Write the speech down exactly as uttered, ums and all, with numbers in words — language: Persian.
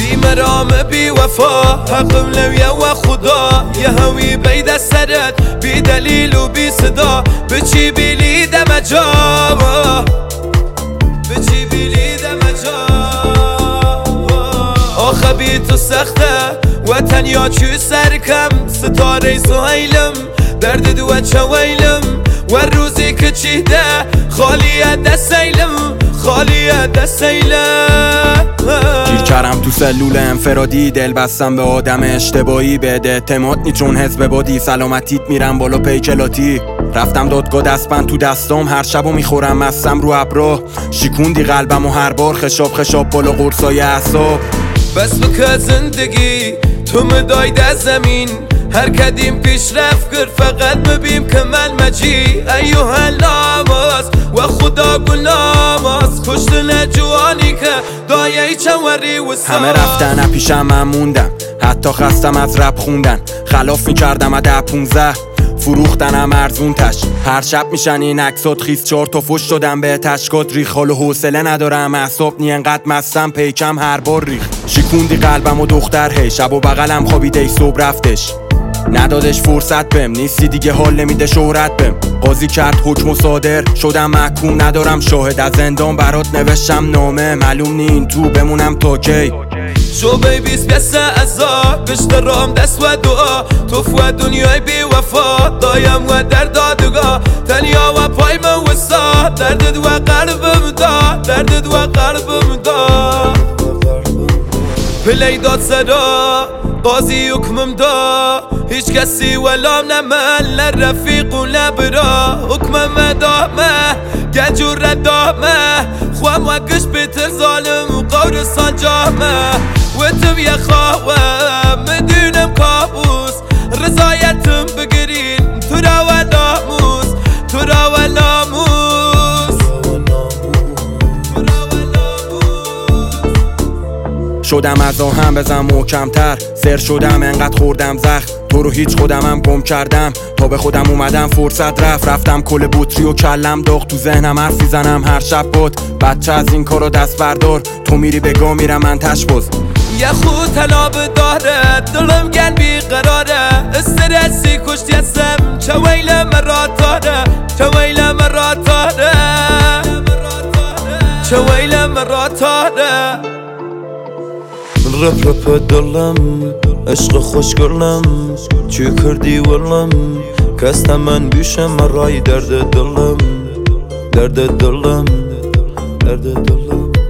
بی مرام بی وفا حقم لویه و خدا یه هوی بید سرت بی دلیل و بی صدا بچی بیلی دم جا بچی بیلی دم جا آخه بی تو سخته و تنیا چو سرکم ستاره سهیلم درد دو چویلم و روزی که چیده خالیه دستیلم خالیه دستیلم گیر کردم تو سلول انفرادی دل بستم به آدم اشتباهی بهت اعتماد نی چون حزب بادی سلامتیت میرم بالا پیکلاتی رفتم دادگاه دستبند تو دستام هر شبو میخورم مستم رو ابرا شیکوندی قلبم و هر بار خشاب خشاب بالا قرصای اعصاب بس بکه زندگی تو مدای ده زمین هر کدیم پیش رفت گر فقط مبیم که من مجی ایوه ناماس و خدا گلاماس کشتن جوانی که دایه چوری و ساس همه رفتن پیشم من موندم حتی خستم از رپ خوندن خلاف میکردم اده پونزه فروختنم ارزون تش هر شب میشن این عکسات خیس چار تا فش شدم به تشکات ریخ حال و حوصله ندارم اعصاب نی انقدر مستم پیکم هر بار ریخ شیکوندی قلبم و دختر هی شب و بغلم خوابیده ای صبح رفتش ندادش فرصت بهم نیستی دیگه حال نمیده شهرت بهم قاضی کرد حکم و صادر شدم محکوم ندارم شاهد از زندان برات نوشتم نامه معلوم نی این تو بمونم تا کی شو بیبیز بیسه ازا بشترام دست و دعا تو فو دنیای بی وفا دایم و در دادگاه تنیا و پای من وسا دردد و قلبم دا دردد و قلبم دا پلی داد صدا قاضی حکمم دا هیچ کسی ولام نمال لرفیق و لبرا حکمم دامه گجور ردامه خوام وکش بیتر ظالم و قورستان جامه و تو بیا خواهم مدونم کابوس رضایتم بگیرین تو را و ناموس تو را و ناموس شدم از آهم بزن محکمتر سر شدم انقدر خوردم زخم تو رو هیچ خودمم گم کردم تا به خودم اومدم فرصت رفت رفتم کل بوتری و کلم داغ تو ذهنم حرف میزنم هر شب بود بچه از این کارو دست بردار تو میری بگاه میرم من تشباز یه خود طلاب داره دلم گل بیقراره استرسی کشتی هستم چه ویل مراتاره چه ویل مراتاره چه ویل مراتاره رپ رپ دلم عشق خوش گرلم چی کردی ولم کستم من بیشم مرای درد دلم درد دلم درد دلم